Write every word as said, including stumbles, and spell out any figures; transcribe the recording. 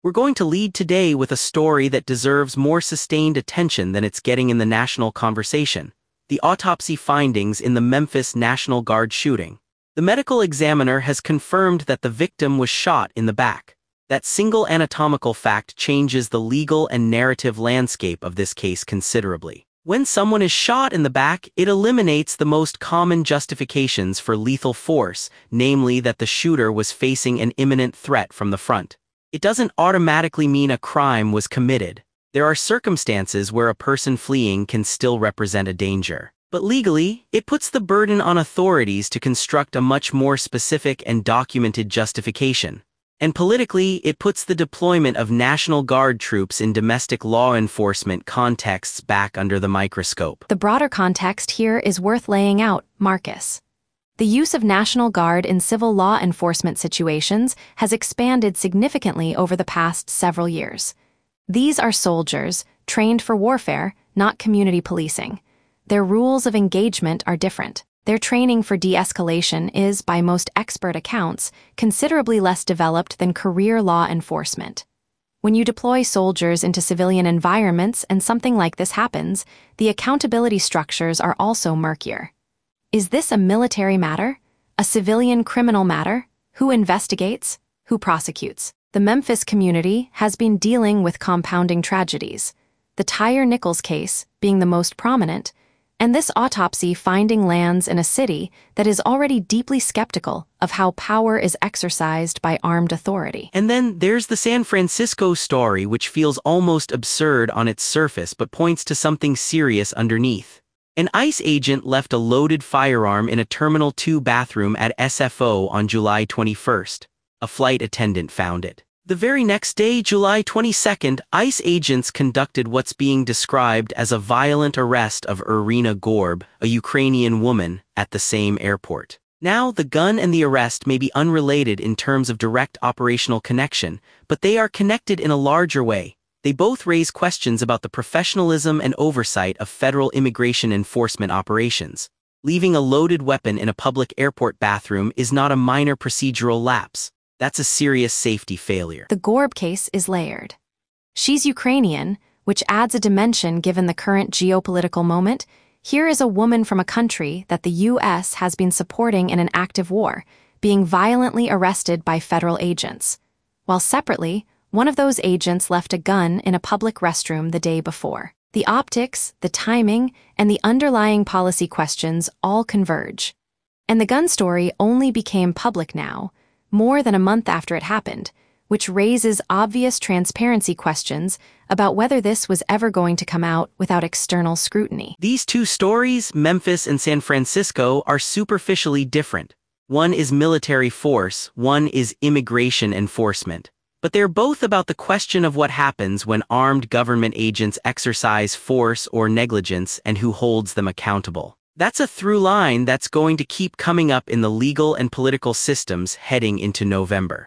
We're going to lead today with a story that deserves more sustained attention than it's getting in the national conversation: the autopsy findings in the Memphis National Guard shooting. The medical examiner has confirmed that the victim was shot in the back. That single anatomical fact changes the legal and narrative landscape of this case considerably. When someone is shot in the back, it eliminates the most common justifications for lethal force, namely that the shooter was facing an imminent threat from the front. It doesn't automatically mean a crime was committed. There are circumstances where a person fleeing can still represent a danger. But legally, it puts the burden on authorities to construct a much more specific and documented justification. And politically, it puts the deployment of National Guard troops in domestic law enforcement contexts back under the microscope. The broader context here is worth laying out, Marcus. The use of National Guard in civil law enforcement situations has expanded significantly over the past several years. These are soldiers trained for warfare, not community policing. Their rules of engagement are different. Their training for de-escalation is, by most expert accounts, considerably less developed than career law enforcement. When you deploy soldiers into civilian environments and something like this happens, the accountability structures are also murkier. Is this a military matter? A civilian criminal matter? Who investigates? Who prosecutes? The Memphis community has been dealing with compounding tragedies, the Tyre Nichols case being the most prominent, and this autopsy finding lands in a city that is already deeply skeptical of how power is exercised by armed authority. And then there's the San Francisco story, which feels almost absurd on its surface but points to something serious underneath. An ICE agent left a loaded firearm in a Terminal two bathroom at S F O on July twenty-first. A flight attendant found it. The very next day, July twenty-second, ICE agents conducted what's being described as a violent arrest of Irina Gorb, a Ukrainian woman, at the same airport. Now, the gun and the arrest may be unrelated in terms of direct operational connection, but they are connected in a larger way. They both raise questions about the professionalism and oversight of federal immigration enforcement operations. Leaving a loaded weapon in a public airport bathroom is not a minor procedural lapse. That's a serious safety failure. The Gorb case is layered. She's Ukrainian, which adds a dimension given the current geopolitical moment. Here is a woman from a country that the U S has been supporting in an active war, being violently arrested by federal agents. While separately, one of those agents left a gun in a public restroom the day before. The optics, the timing, and the underlying policy questions all converge. And the gun story only became public now, more than a month after it happened, which raises obvious transparency questions about whether this was ever going to come out without external scrutiny. These two stories, Memphis and San Francisco, are superficially different. One is military force, one is immigration enforcement. But they're both about the question of what happens when armed government agents exercise force or negligence and who holds them accountable. That's a through line that's going to keep coming up in the legal and political systems heading into November.